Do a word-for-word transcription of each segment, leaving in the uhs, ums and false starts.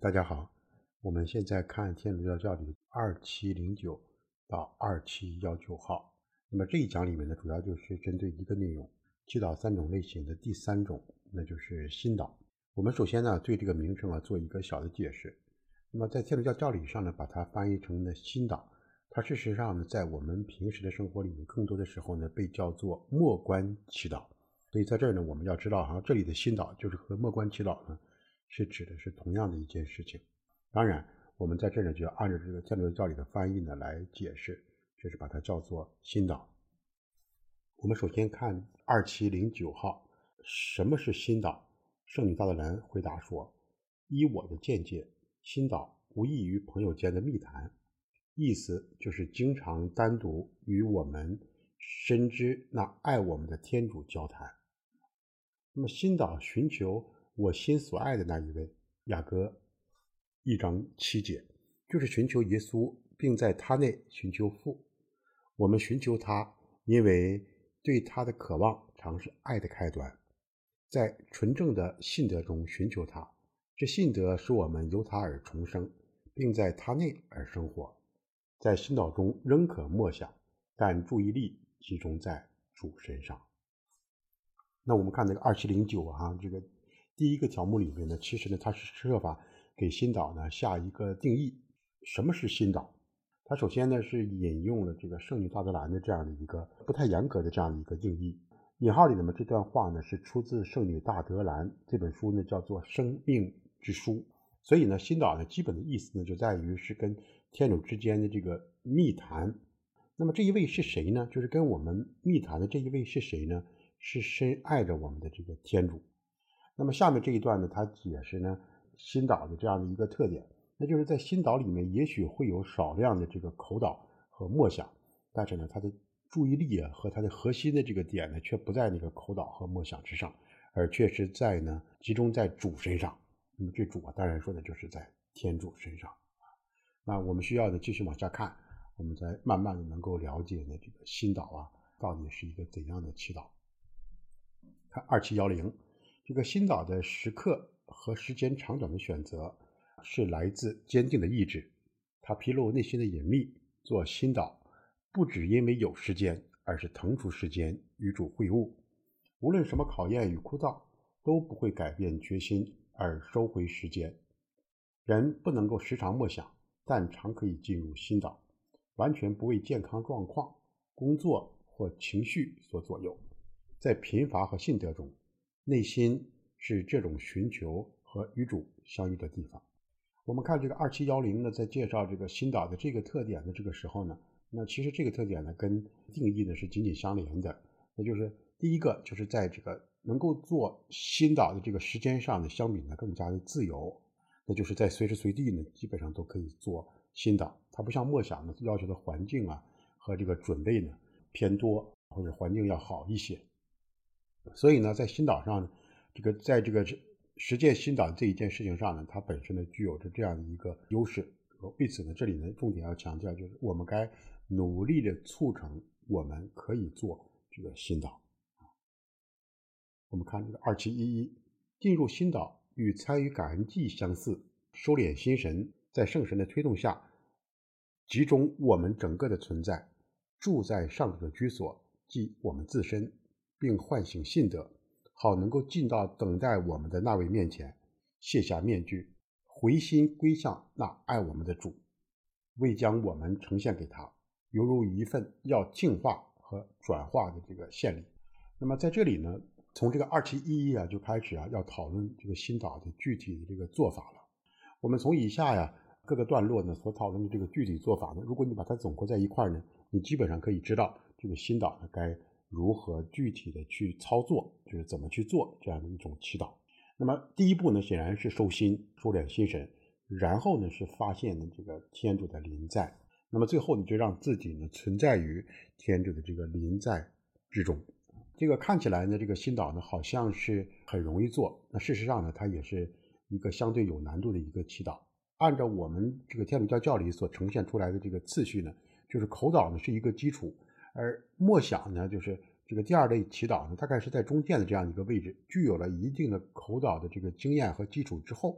大家好，我们现在看天主教教理二七零九到二七一九号。那么这一讲里面呢，主要就是针对一个内容，祈祷三种类型的第三种，那就是心祷。我们首先呢，对这个名称啊做一个小的解释。那么在天主教教理上呢，把它翻译成了心祷，它事实上呢，在我们平时的生活里面，更多的时候呢，被叫做默观祈祷。所以在这儿呢，我们要知道哈，这里的心祷就是和默观祈祷呢，是指的是同样的一件事情。当然我们在这儿呢就要按照这个天主教教理的翻译呢来解释，就是把它叫做心祷。我们首先看二七零九号，什么是心祷？圣女大德兰回答说，依我的见解，心祷无异于朋友间的密谈，意思就是经常单独与我们深知那爱我们的天主交谈。那么心祷寻求我心所爱的那一位，雅各一章七节，就是寻求耶稣，并在他内寻求父。我们寻求他，因为对他的渴望常是爱的开端，在纯正的信德中寻求他，这信德使我们由他而重生，并在他内而生活。在心祷中仍可默想，但注意力集中在主身上。那我们看这个二七零九啊，这个第一个条目里面呢，其实呢它是设法给心祷呢下一个定义。什么是心祷？它首先呢是引用了这个圣女大德兰的这样的一个不太严格的这样的一个定义。引号里的这段话呢是出自圣女大德兰这本书呢叫做《生命之书》。所以呢心祷呢基本的意思呢就在于是跟天主之间的这个密谈。那么这一位是谁呢？就是跟我们密谈的这一位是谁呢？是深爱着我们的这个天主。那么下面这一段呢，他解释呢心祷的这样的一个特点，那就是在心祷里面也许会有少量的这个口祷和默想，但是呢他的注意力啊和他的核心的这个点呢却不在那个口祷和默想之上，而却是在呢集中在主身上。那么这主啊当然说的就是在天主身上。那我们需要的继续往下看，我们才慢慢的能够了解呢这个心祷啊到底是一个怎样的祈祷。看二七一零，这个心祷的时刻和时间长短的选择是来自坚定的意志，它披露内心的隐秘。做心祷不只因为有时间，而是腾出时间与主会晤。无论什么考验与枯燥，都不会改变决心而收回时间。人不能够时常默想，但常可以进入心祷，完全不为健康状况、工作或情绪所左右。在贫乏和信德中，内心是这种寻求和与主相遇的地方。我们看这个二七一零呢，在介绍这个心祷的这个特点的这个时候呢，那其实这个特点呢跟定义呢是紧紧相连的。那就是第一个就是在这个能够做心祷的这个时间上呢，相比呢更加的自由，那就是在随时随地呢基本上都可以做心祷。它不像默想呢要求的环境啊和这个准备呢偏多，或者环境要好一些。所以呢在心祷上，这个在这个实践心祷这一件事情上呢，它本身呢具有着这样的一个优势。为此呢这里呢重点要强调，就是我们该努力的促成我们可以做这个心祷。我们看这个二七一一，进入心祷与参与感恩祭相似，收敛心神，在圣神的推动下集中我们整个的存在，住在上主的居所，即我们自身，并唤醒信德，好能够进到等待我们的那位面前，卸下面具，回心归向那爱我们的主，为将我们呈现给他，犹如一份要净化和转化的这个献礼。那么在这里呢，从这个二七一一啊就开始啊要讨论这个心祷的具体的这个做法了。我们从以下呀各个段落呢所讨论的这个具体做法呢，如果你把它总合在一块呢，你基本上可以知道这个心祷呢该如何具体的去操作，就是怎么去做这样的一种祈祷。那么第一步呢显然是收心，收敛心神，然后呢是发现呢这个天主的临在，那么最后呢就让自己呢存在于天主的这个临在之中。这个看起来呢这个心祷呢好像是很容易做，那事实上呢它也是一个相对有难度的一个祈祷。按照我们这个天主教教理所呈现出来的这个次序呢，就是口祷呢是一个基础，而默想呢就是这个第二类祈祷呢大概是在中间的这样一个位置，具有了一定的口祷的这个经验和基础之后，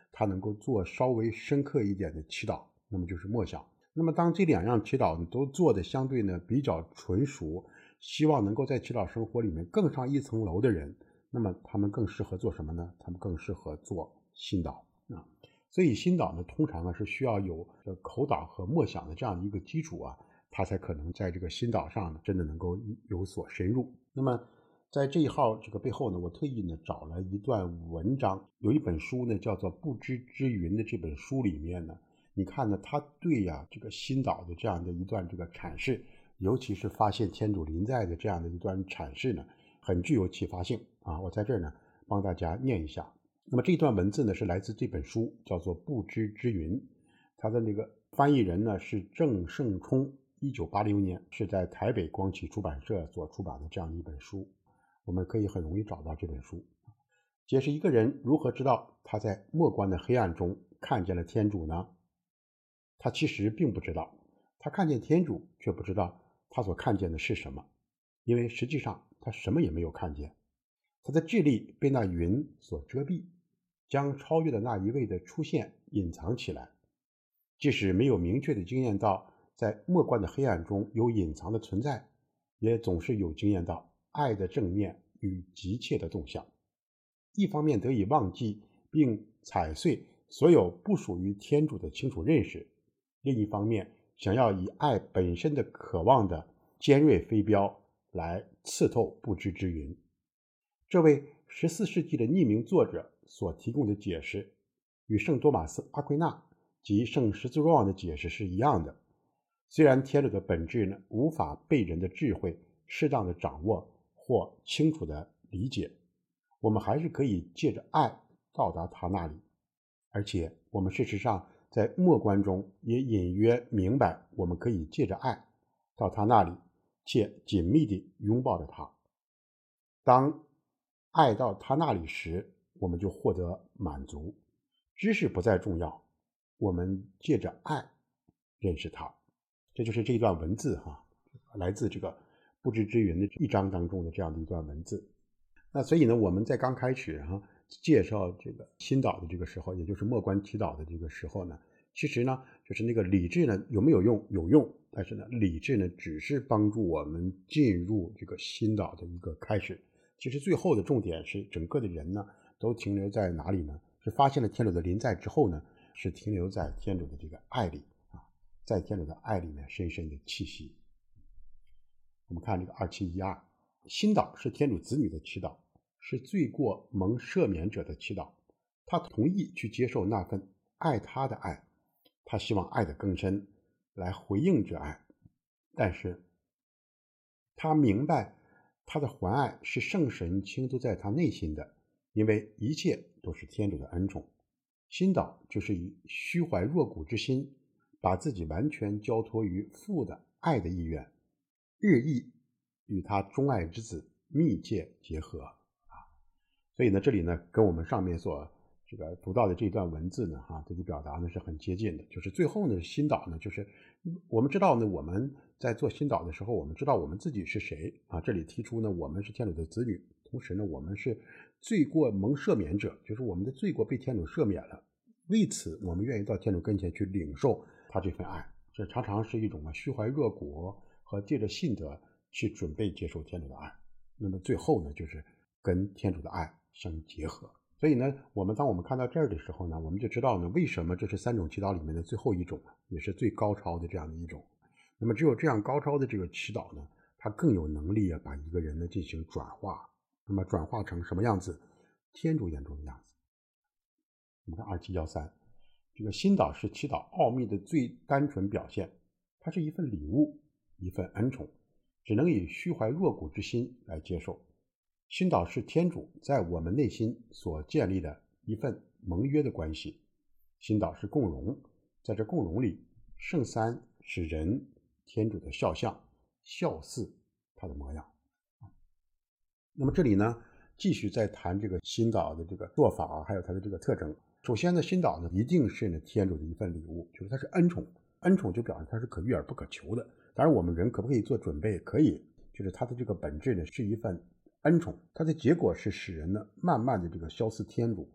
他能够做稍微深刻一点的祈祷，那么就是默想。那么当这两样祈祷都做的相对呢比较纯熟，希望能够在祈祷生活里面更上一层楼的人，那么他们更适合做什么呢？他们更适合做心祷啊。所以心祷呢，通常啊是需要有口祷和默想的这样的一个基础啊，他才可能在这个心祷上呢真的能够有所深入。那么在这一号这个背后呢，我特意呢找了一段文章，有一本书呢叫做《不知之云》的这本书里面呢，你看呢，他对呀、啊、这个心祷的这样的一段这个阐释，尤其是发现天主临在的这样的一段阐释呢，很具有启发性啊。我在这儿呢帮大家念一下。那么这段文字呢是来自这本书，叫做《不知之云》，它的那个翻译人呢是郑胜冲，一九八六年是在台北光启出版社所出版的这样的一本书。我们可以很容易找到这本书，解释一个人如何知道他在末观的黑暗中看见了天主呢？他其实并不知道，他看见天主，却不知道他所看见的是什么，因为实际上他什么也没有看见。他的智力被那云所遮蔽，将超越的那一位的出现隐藏起来。即使没有明确的经验到在末观的黑暗中有隐藏的存在，也总是有经验到爱的正面与急切的动向。一方面得以忘记并踩碎所有不属于天主的清楚认识，另一方面想要以爱本身的渴望的尖锐飞镖来刺透不知之云。这位十四世纪的匿名作者所提供的解释与圣多马斯阿奎那及圣十字若望的解释是一样的。虽然天主的本质呢无法被人的智慧适当的掌握或清楚的理解，我们还是可以借着爱到达他那里，而且我们事实上在末观中也隐约明白，我们可以借着爱到他那里，且紧密地拥抱着他。当爱到他那里时，我们就获得满足，知识不再重要，我们借着爱认识他。这就是这一段文字哈，来自这个不知之云的一章当中的这样的一段文字。那所以呢，我们在刚开始哈介绍这个心祷的这个时候，也就是默观祈祷的这个时候呢，其实呢就是那个理智呢有没有用？有用，但是呢理智呢只是帮助我们进入这个心祷的一个开始。其实最后的重点是整个的人呢都停留在哪里呢？是发现了天主的临在之后呢，是停留在天主的这个爱里啊，在天主的爱里面深深的气息。我们看这个二七一二，心祷是天主子女的祈祷，是罪过蒙赦免者的祈祷。他同意去接受那份爱他的爱，他希望爱的更深来回应这爱，但是他明白他的还爱是圣神倾注在他内心的，因为一切都是天主的恩宠。心祷就是以虚怀若谷之心，把自己完全交托于父的爱的意愿，日益与他钟爱之子密切结合啊。所以呢，这里呢跟我们上面所这个读到的这段文字呢，哈，这个表达呢是很接近的。就是最后呢，心祷呢，就是我们知道呢，我们在做心祷的时候，我们知道我们自己是谁啊。这里提出呢，我们是天主的子女，同时呢，我们是罪过蒙赦免者，就是我们的罪过被天主赦免了。为此，我们愿意到天主跟前去领受他这份爱。这常常是一种啊虚怀若谷和借着信德去准备接受天主的爱。那么最后呢，就是跟天主的爱相结合。所以呢，我们当我们看到这儿的时候呢，我们就知道呢，为什么这是三种祈祷里面的最后一种，也是最高超的这样的一种。那么只有这样高超的这个祈祷呢，它更有能力啊，把一个人呢进行转化。那么转化成什么样子？天主眼中的样子。我们看二七一三，这个心祷是祈祷奥秘的最单纯表现，它是一份礼物，一份恩宠，只能以虚怀若谷之心来接受。心祷是天主在我们内心所建立的一份盟约的关系。心祷是共融，在这共融里，圣三使人天主的肖像，效似他的模样。那么这里呢，继续再谈这个心祷的这个做法，还有它的这个特征。首先呢，心祷呢一定是呢天主的一份礼物，就是它是恩宠，恩宠就表示它是可遇而不可求的。当然我们人可不可以做准备？可以，就是它的这个本质呢是一份恩宠，它的结果是使人呢慢慢的这个消似天主，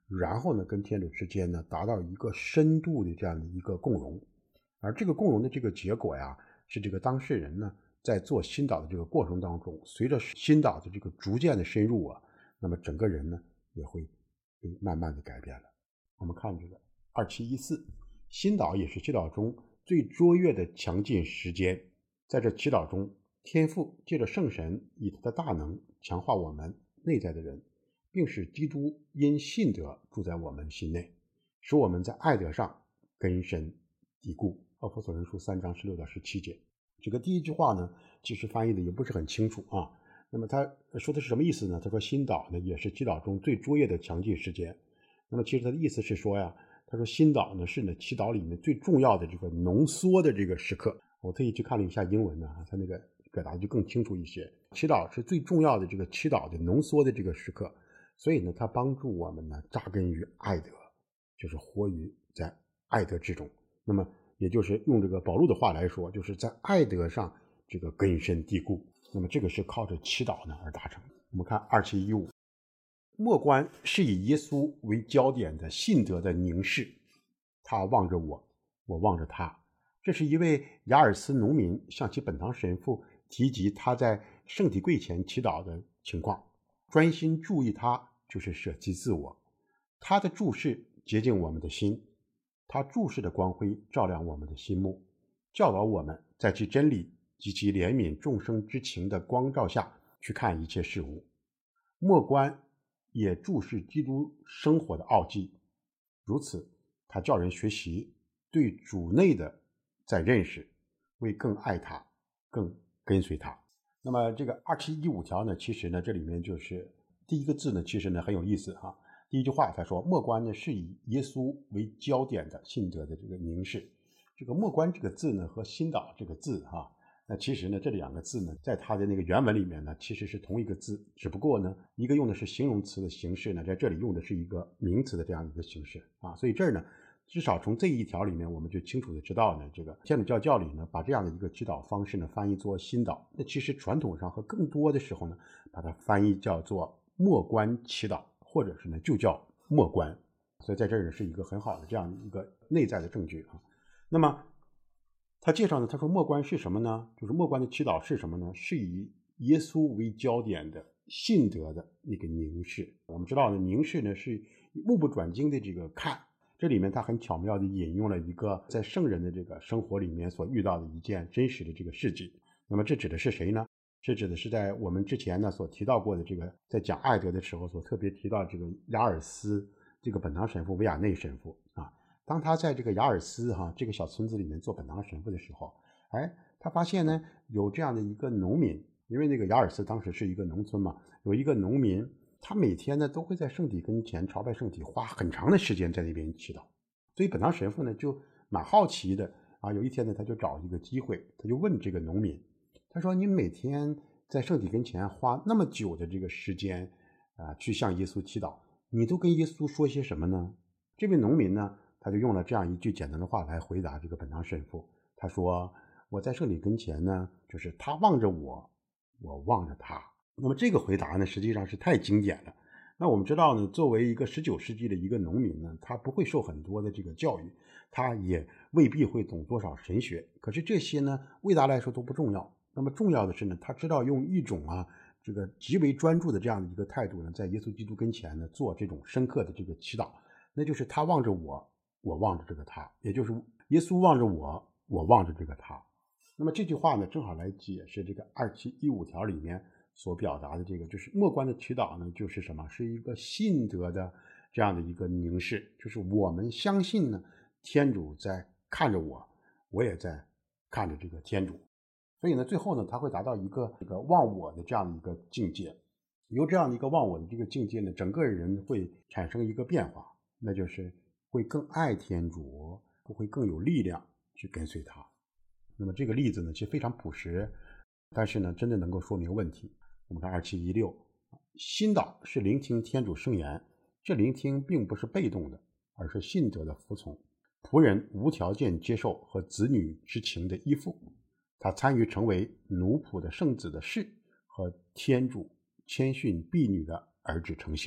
然后呢跟天主之间呢达到一个深度的这样的一个共融。而这个共融的这个结果呀，是这个当事人呢在做心导的这个过程当中，随着心导的这个逐渐的深入啊，那么整个人呢也会被慢慢的改变了。我们看这个二七一四，心导也是祈祷中最卓越的强劲时间。在这祈祷中，天父借着圣神以他的大能强化我们内在的人，并使基督因信德住在我们心内，使我们在爱德上根深蒂固。奥弗所人书三章十六到十七节。这个第一句话呢，其实翻译的也不是很清楚啊。那么他说的是什么意思呢？他说心导呢也是祈祷中最卓越的强劲时间。那么其实他的意思是说呀，他说心导呢是呢祈祷里面最重要的这个浓缩的这个时刻。我特意去看了一下英文呢，他那个表达就更清楚一些。祈祷是最重要的这个祈祷的浓缩的这个时刻，所以呢，它帮助我们呢扎根于爱德，就是活于在爱德之中。那么也就是用这个保禄的话来说，就是在爱德上这个根深蒂固。那么这个是靠着祈祷呢而达成。我们看二七一五，默观是以耶稣为焦点的信德的凝视，他望着我，我望着他。这是一位雅尔斯农民向其本堂神父提及他在圣体柜前祈祷的情况，专心注意他就是舍弃自我。他的注视洁净我们的心，他注视的光辉照亮我们的心目，教导我们在其真理及其怜悯众生之情的光照下去看一切事物。默观也注视基督生活的奥迹，如此他叫人学习对主内的在认识，为更爱他更跟随他。那么这个二七一五条呢，其实呢这里面就是第一个字呢其实呢很有意思哈。第一句话他说默观呢是以耶稣为焦点的信德的这个凝视。这个默观这个字呢和心导这个字哈，那其实呢这两个字呢在它的那个原文里面呢其实是同一个字，只不过呢一个用的是形容词的形式呢，在这里用的是一个名词的这样一个形式啊。所以这儿呢至少从这一条里面我们就清楚的知道呢，这个天主教教理呢把这样的一个祈祷方式呢翻译作心导，那其实传统上和更多的时候呢把它翻译叫做默观祈祷，或者是呢就叫默观。所以在这儿呢是一个很好的这样的一个内在的证据啊。那么他介绍呢，他说默观是什么呢？就是默观的祈祷是什么呢？是以耶稣为焦点的信德的那个凝视。我们知道呢，凝视呢是目不转睛的这个看，这里面他很巧妙地引用了一个在圣人的这个生活里面所遇到的一件真实的这个事迹。那么这指的是谁呢？这指的是在我们之前呢所提到过的这个在讲爱德的时候所特别提到这个雅尔斯这个本堂神父维亚内神父啊。当他在这个雅尔斯哈、啊、这个小村子里面做本堂神父的时候，哎，他发现呢有这样的一个农民，因为那个雅尔斯当时是一个农村嘛，有一个农民，他每天呢都会在圣体跟前朝拜圣体，花很长的时间在那边祈祷。所以本堂神父呢就蛮好奇的啊，有一天呢他就找一个机会，他就问这个农民，他说你每天在圣体跟前花那么久的这个时间啊，去向耶稣祈祷，你都跟耶稣说些什么呢？这位农民呢他就用了这样一句简单的话来回答这个本堂神父，他说我在圣体跟前呢，就是他望着我，我望着他。那么这个回答呢实际上是太经典了。那我们知道呢，作为一个十九世纪的一个农民呢，他不会受很多的这个教育，他也未必会懂多少神学，可是这些呢为他来说都不重要。那么重要的是呢，他知道用一种啊这个极为专注的这样的一个态度呢，在耶稣基督跟前呢做这种深刻的这个祈祷，那就是他望着我，我望着这个他，也就是耶稣望着我，我望着这个他。那么这句话呢正好来解释这个二七一五条里面所表达的这个，就是默观的祈祷呢就是什么？是一个信德的这样的一个凝视，就是我们相信呢天主在看着我，我也在看着这个天主。所以呢最后呢他会达到一个这个忘我的这样的一个境界。由这样的一个忘我的这个境界呢，整个人会产生一个变化，那就是会更爱天主，会更有力量去跟随他。那么这个例子呢其实非常朴实，但是呢真的能够说明问题。我们看二七一六，心导是聆听天主圣言，这聆听并不是被动的，而是信德的服从，仆人无条件接受和子女之情的依附，他参与成为奴仆的圣子的事和天主谦逊婢女的儿子成行。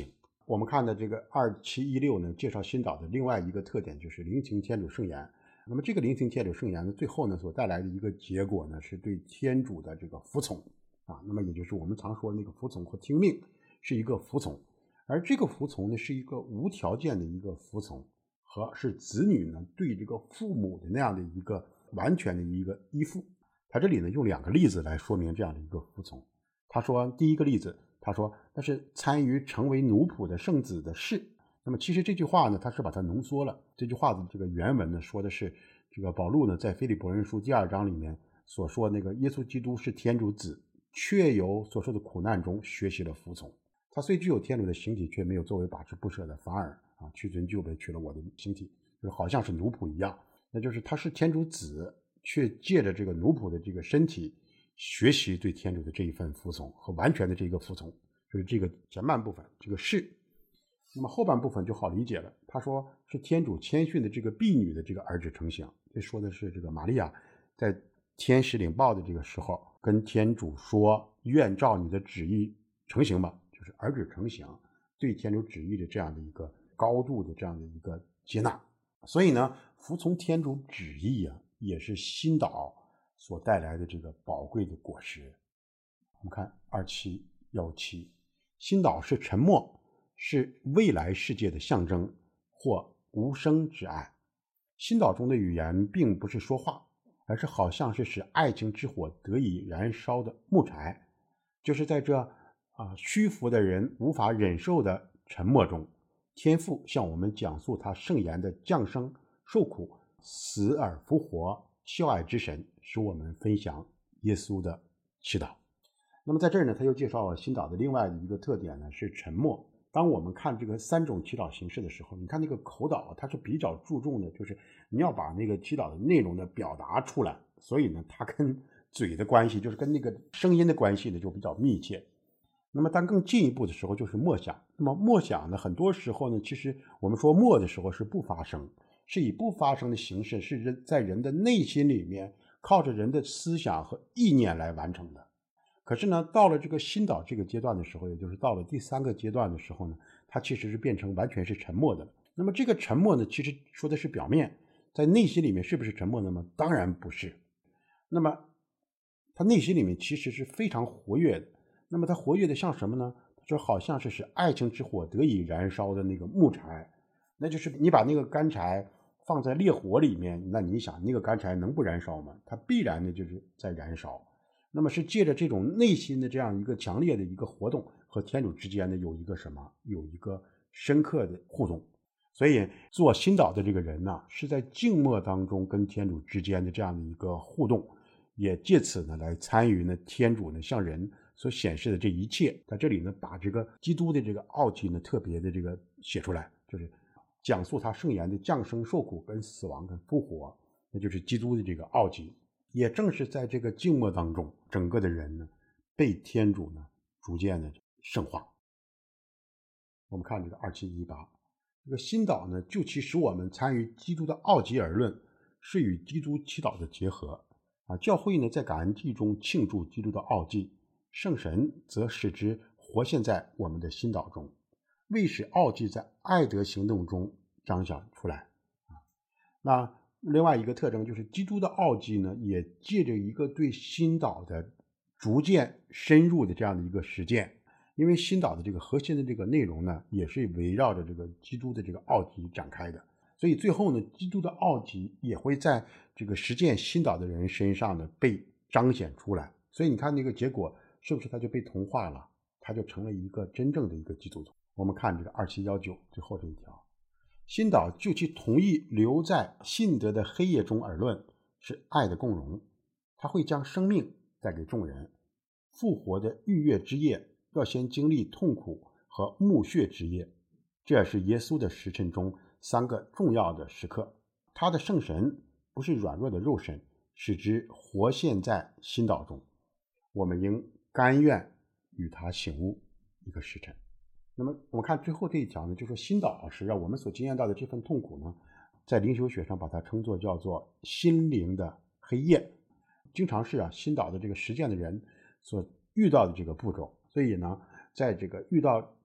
我们看的这个二七一六呢，介绍新岛的另外一个特点就是灵情天主圣言。那么这个灵情天主圣言呢，最后呢所带来的一个结果呢，是对天主的这个服从啊。那么也就是我们常说那个服从和听命是一个服从，而这个服从呢是一个无条件的一个服从，和是子女呢对这个父母的那样的一个完全的一个依附。他这里呢用两个例子来说明这样的一个服从。他说第一个例子，他说那是参与成为奴仆的圣子的事。那么其实这句话呢，他是把它浓缩了。这句话的这个原文呢，说的是这个保禄呢在腓立比人书第二章里面所说，那个耶稣基督是天主子，却由所受的苦难中学习了服从。他虽具有天主的形体，却没有作为把持不舍的，反而啊屈尊就卑，取了我的形体，就是好像是奴仆一样。那就是他是天主子，却借着这个奴仆的这个身体学习对天主的这一份服从和完全的这个服从，就是这个前半部分这个是。那么后半部分就好理解了，他说是天主谦逊的这个婢女的这个儿子成形。这说的是这个玛利亚在天使领报的这个时候跟天主说，愿照你的旨意成形吧，就是儿子成形，对天主旨意的这样的一个高度的这样的一个接纳。所以呢，服从天主旨意啊，也是新岛所带来的这个宝贵的果实。我们看二七一七，新岛是沉默，是未来世界的象征或无声之爱。新岛中的语言并不是说话，而是好像是使爱情之火得以燃烧的木柴，就是在这啊虚浮的人无法忍受的沉默中，天父向我们讲述他圣言的降生、受苦、死而复活，孝爱之神，使我们分享耶稣的祈祷。那么在这儿呢，他又介绍了新岛的另外的一个特点呢，是沉默。当我们看这个三种祈祷形式的时候，你看那个口祷，它是比较注重的，就是你要把那个祈祷的内容呢表达出来，所以呢，它跟嘴的关系，就是跟那个声音的关系呢就比较密切。那么当更进一步的时候，就是默想。那么默想呢，很多时候呢，其实我们说默的时候是不发声，是以不发声的形式，是人在人的内心里面靠着人的思想和意念来完成的。可是呢，到了这个新岛这个阶段的时候，也就是到了第三个阶段的时候呢，它其实是变成完全是沉默的了。那么这个沉默呢，其实说的是表面，在内心里面是不是沉默呢？当然不是。那么他内心里面其实是非常活跃的。那么他活跃的像什么呢？就好像是使爱情之火得以燃烧的那个木柴。那就是你把那个干柴放在烈火里面，那你想那个干柴能不燃烧吗？它必然的就是在燃烧。那么是借着这种内心的这样一个强烈的一个活动，和天主之间的有一个什么，有一个深刻的互动。所以做新岛的这个人呢，是在静默当中跟天主之间的这样的一个互动，也借此呢来参与呢天主呢向人所显示的这一切。在这里呢，把这个基督的这个奥迹呢特别的这个写出来，就是讲述他圣言的降生、受苦跟死亡跟复活，那就是基督的这个奥迹。也正是在这个静默当中，整个的人呢被天主呢逐渐的圣化。我们看这个二七一八，这个新岛呢就其使我们参与基督的奥迹而论，是与基督祈祷的结合啊。教会呢在感恩祭中庆祝基督的奥迹，圣神则使之活现在我们的新岛中，为使奥迹在爱德行动中彰显出来啊。那另外一个特征就是基督的奥迹呢，也借着一个对新岛的逐渐深入的这样的一个实践，因为新岛的这个核心的这个内容呢，也是围绕着这个基督的这个奥迹展开的，所以最后呢，基督的奥迹也会在这个实践新岛的人身上呢被彰显出来。所以你看那个结果是不是他就被同化了，他就成了一个真正的一个基督徒。我们看这个二七一九最后这一条，新岛就其同意留在信德的黑夜中而论，是爱的共荣。他会将生命带给众人，复活的逾越之夜要先经历痛苦和墓穴之夜，这也是耶稣的时辰中三个重要的时刻。他的圣神不是软弱的肉身，使之活现在新岛中，我们应甘愿与他醒悟一个时辰。那么我们看最后这一条呢，就说新岛是让我们所经验到的这份痛苦呢，在灵修学上把它称作叫做心灵的黑夜，经常是啊新岛的这个实践的人所遇到的这个步骤。所以呢，在这个遇到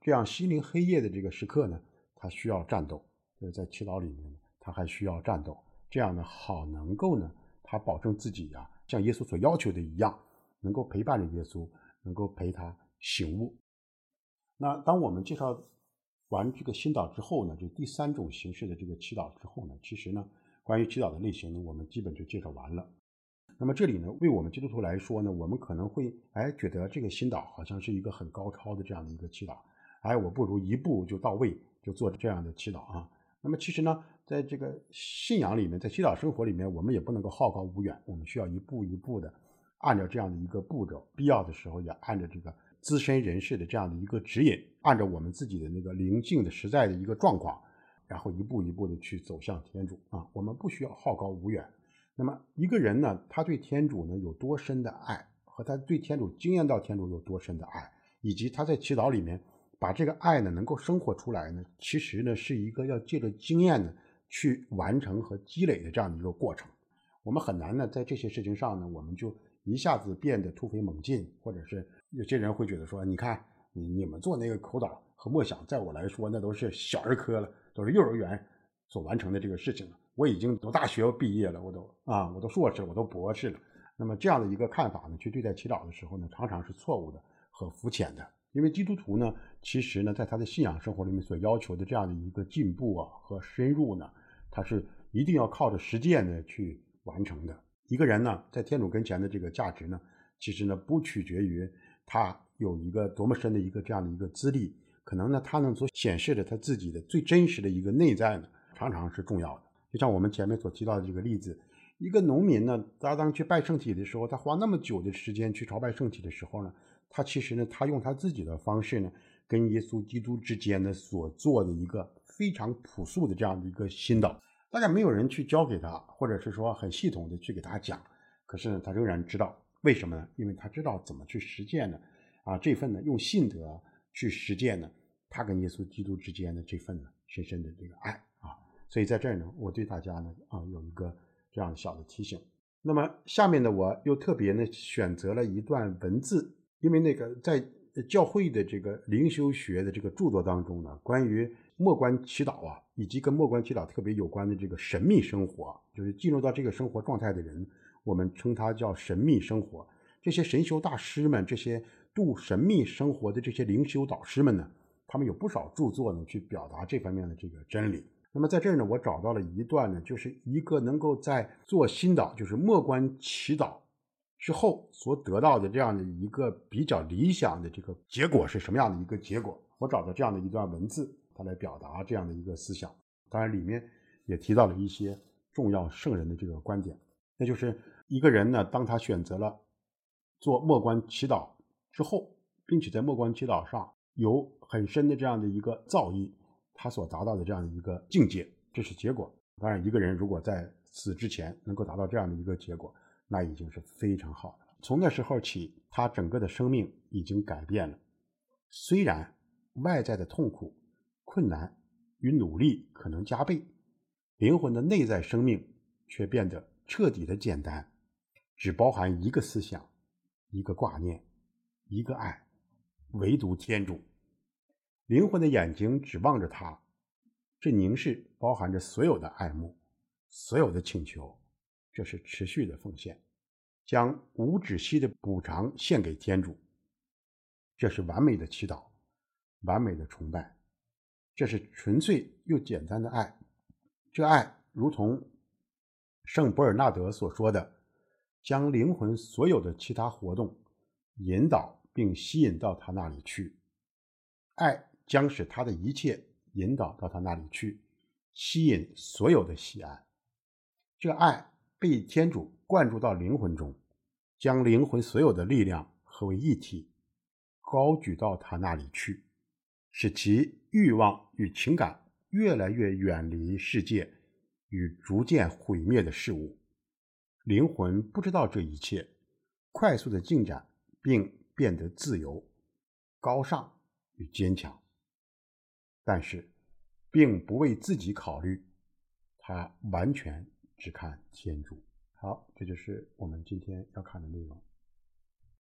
这样心灵黑夜的这个时刻呢，他需要战斗，就是在祈祷里面呢，他还需要战斗，这样呢，好能够呢，他保证自己啊，像耶稣所要求的一样，能够陪伴着耶稣，能够陪他醒悟。那当我们介绍完这个心祷之后呢，这第三种形式的这个祈祷之后呢，其实呢，关于祈祷的类型呢，我们基本就介绍完了。那么这里呢，为我们基督徒来说呢，我们可能会哎觉得这个心祷好像是一个很高超的这样的一个祈祷，哎，我不如一步就到位，就做这样的祈祷啊。那么其实呢，在这个信仰里面，在祈祷生活里面，我们也不能够好高骛远，我们需要一步一步的按照这样的一个步骤，必要的时候也按照这个资深人士的这样的一个指引，按照我们自己的那个灵性的实在的一个状况，然后一步一步的去走向天主啊。我们不需要好高骛远。那么一个人呢，他对天主呢有多深的爱，和他对天主经验到天主有多深的爱，以及他在祈祷里面把这个爱呢能够生活出来呢，其实呢是一个要借着经验呢去完成和积累的这样的一个过程。我们很难呢在这些事情上呢，我们就一下子变得突飞猛进，或者是有些人会觉得说，你看你你们做那个口祷和默想，在我来说那都是小儿科了，都是幼儿园所完成的这个事情了。我已经读大学毕业了，我都啊，我都硕士，我都博士了。那么这样的一个看法呢，去对待祈祷的时候呢，常常是错误的和肤浅的。因为基督徒呢，其实呢，在他的信仰生活里面所要求的这样的一个进步啊和深入呢，他是一定要靠着实践呢去完成的。一个人呢，在天主跟前的这个价值呢，其实呢，不取决于他有一个多么深的一个这样的一个资历，可能呢，他能所显示的他自己的最真实的一个内在呢，常常是重要的。就像我们前面所提到的这个例子，一个农民呢，他当去拜圣体的时候，他花那么久的时间去朝拜圣体的时候呢，他其实呢，他用他自己的方式呢，跟耶稣基督之间呢所做的一个非常朴素的这样的一个心祷，大概没有人去教给他，或者是说很系统的去给他讲，可是呢，他仍然知道。为什么呢？因为他知道怎么去实践呢？啊，这份呢用信德去实践呢，他跟耶稣基督之间的这份呢深深的这个爱啊。所以在这儿呢，我对大家呢啊有一个这样小的提醒。那么下面呢，我又特别呢选择了一段文字，因为那个在教会的这个灵修学的这个著作当中呢，关于默观祈祷啊，以及跟默观祈祷特别有关的这个神秘生活，就是进入到这个生活状态的人，我们称它叫神秘生活。这些神修大师们，这些度神秘生活的这些灵修导师们呢，他们有不少著作呢去表达这方面的这个真理。那么在这儿呢，我找到了一段呢，就是一个能够在做心祷，就是默观祈祷之后所得到的这样的一个比较理想的这个结果是什么样的一个结果。我找到这样的一段文字，它来表达这样的一个思想。当然里面也提到了一些重要圣人的这个观点，那就是一个人呢，当他选择了做默观祈祷之后，并且在默观祈祷上有很深的这样的一个造诣，他所达到的这样的一个境界，这是结果。当然一个人如果在死之前能够达到这样的一个结果，那已经是非常好的。从那时候起，他整个的生命已经改变了。虽然外在的痛苦、困难与努力可能加倍，灵魂的内在生命却变得彻底的简单，只包含一个思想、一个挂念、一个爱，唯独天主。灵魂的眼睛只望着他，这凝视包含着所有的爱慕，所有的请求，这是持续的奉献，将无止息的补偿献给天主。这是完美的祈祷，完美的崇拜，这是纯粹又简单的爱。这爱如同圣博尔纳德所说的，将灵魂所有的其他活动引导并吸引到他那里去。爱将使他的一切引导到他那里去，吸引所有的喜爱。这爱被天主灌注到灵魂中，将灵魂所有的力量合为一体，高举到他那里去，使其欲望与情感越来越远离世界与逐渐毁灭的事物。灵魂不知道这一切，快速的进展并变得自由、高尚与坚强，但是并不为自己考虑，他完全只看天主。好，这就是我们今天要看的内容。